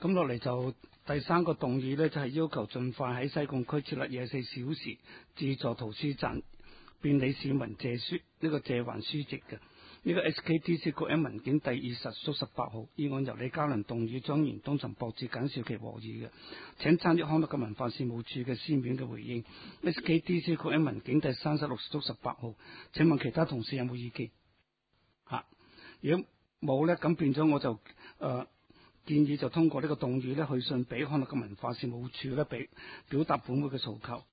咁落嚟就第三個動議呢，就係要求盡快喺西貢區設立24小時自助圖書站，便利市民借書借還書籍嘅。呢個 SKDC 局 M 文件第20/18號議案由李嘉倫動議，張元東、陳博志、簡少琪和議嘅。請參閱康樂及文化事務處嘅書面嘅回應。SKDC 局 M 文件第36/18號，請問其他同事有冇意見？如果冇呢，咁變咗我就建議就通過呢個動議呢，去信俾康樂及文化事務處呢，表達本會嘅訴求。